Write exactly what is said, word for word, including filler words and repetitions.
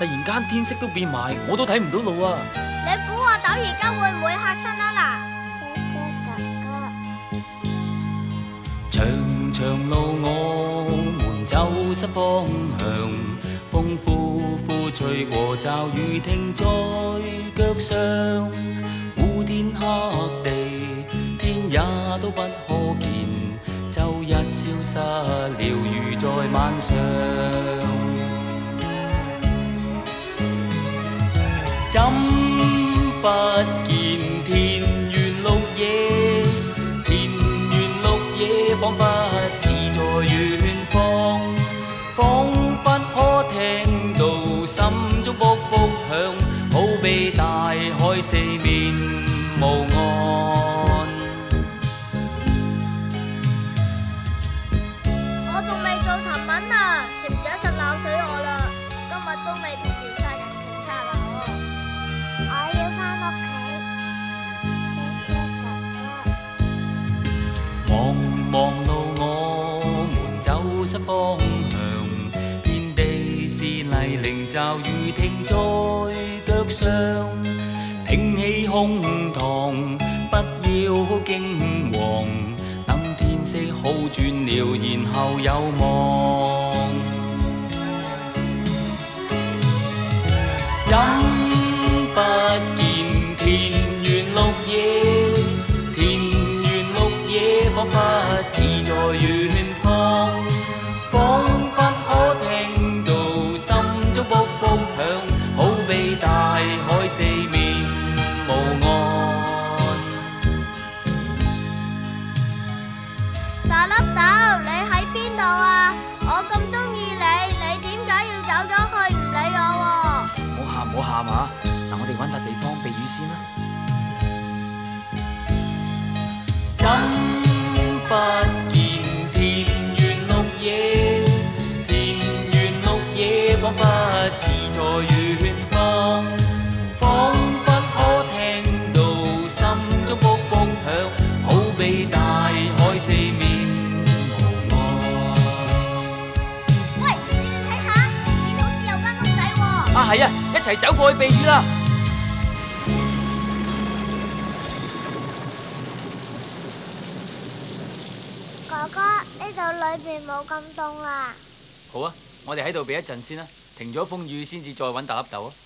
突然間天色都變埋，我都睇唔到路啊！ 你估阿豆而家會唔會嚇親啊嗱？ 長長路我們走失方向，風呼呼吹過，驟雨停在腳上。烏天黑地，天也都不可見，周一消失了，如在晚上。怎不見田園綠野？田園綠野彷彿似在遠方，彷彿可聽到心中卜卜響，好比大海四面無岸。 我仲未做藤文啊，禪姐實鬧死我啦！今日都未同完殺人拳策啊！我要返屋企。 茫茫路我們走失方向，遍地是泥濘，驟雨停在腳上。挺起胸膛，不要驚惶，等天色好轉了，然後有望。怎不見田園綠野？田園綠野彷彿似在遠方，彷彿可聽到心中卜卜響，好比大海四面無岸。 大粒豆，你喺邊度啊？我咁中意你，你點解要走咗去唔理我喎？ 唔好喊唔好喊啊！嗱，我哋揾笪地方避雨先啦。怎不見田園綠野？田園綠野彷彿似在遠方，彷彿可聽到心中卜卜響，好比大海四面無岸。 喂，睇下，見好似有間屋仔喎。 啊，係啊，一齊走過去避雨啦！ 哥哥，呢度裏邊冇咁凍啦。 好啊，我哋喺度避一陣先啦，停咗風雨先至再揾大粒豆啊！